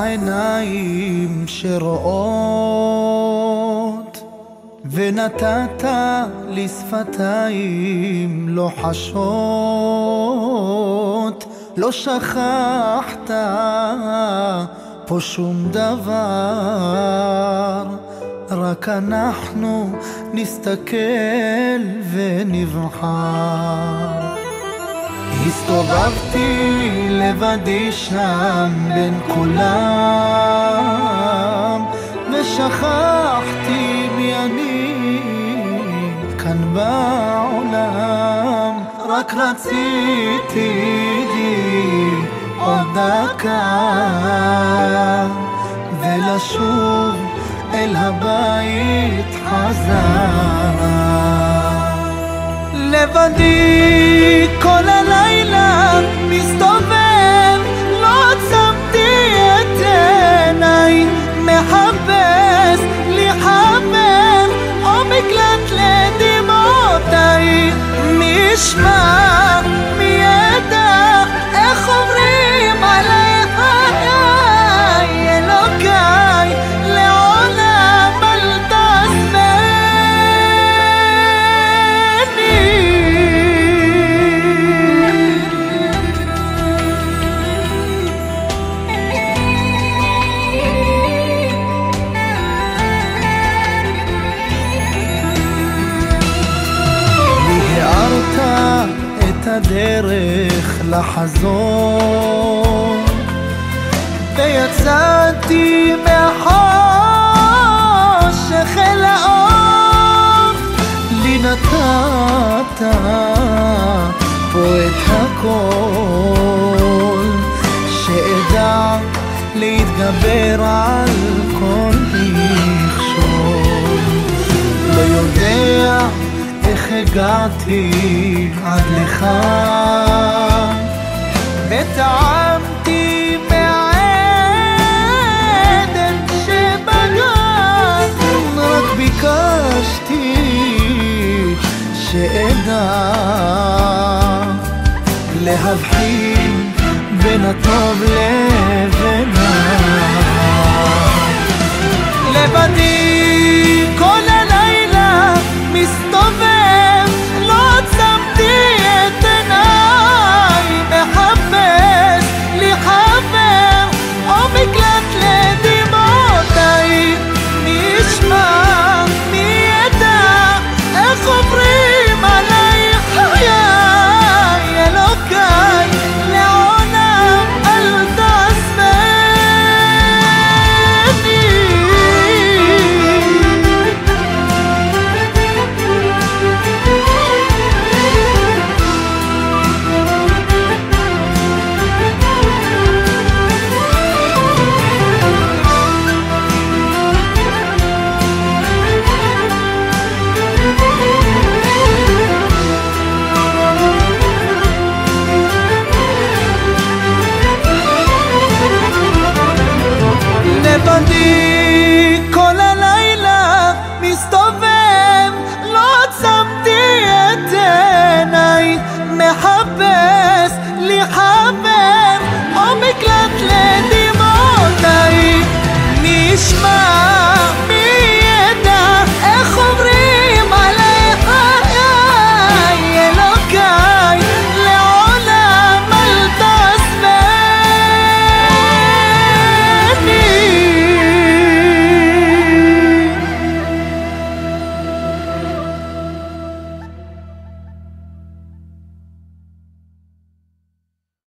עיניים שרואות, ונתת לי שפתיים לוחשות. לא שכחת פה שום דבר, רק אנחנו נסתכל ונבחר. הסתובבתי לבדי שם בין כולם, ושכחתי מי אני כאן בעולם. רק רציתי עוד דקה ולשוב אל הבית חזרה. לבדי כל הלילה מסתובב, לא עצמתי את עיניי, מחפש לי חבר או מקלט לדמעותיי. מי ישמע, מי ידע איך עוברים עליי חיי, אלוקיי לעולם אל תעזבני. את הדרך לחזור, ויצאתי מהחושך אל האור. לי נתת פה את הכל, שאדע להתגבר על כל מכשול. לא יודע איך הגעתי עד לכאן, וטעמתי מהעדן שבגן. רק ביקשתי שאדע להבחין בין הטוב לבין הרע. לבדי כל הלילה מסתובב, לא עצמתי את עיניי, מחפש לי חבר או מקלט לדמעותיי. מי ישמע, מי ידע איך עוברים עליי חיי, אלוקיי לעולם אל תעזבני. לבדי כל הלילה מסתובב, לא עצמתי את עיניי, מחפש לי חבר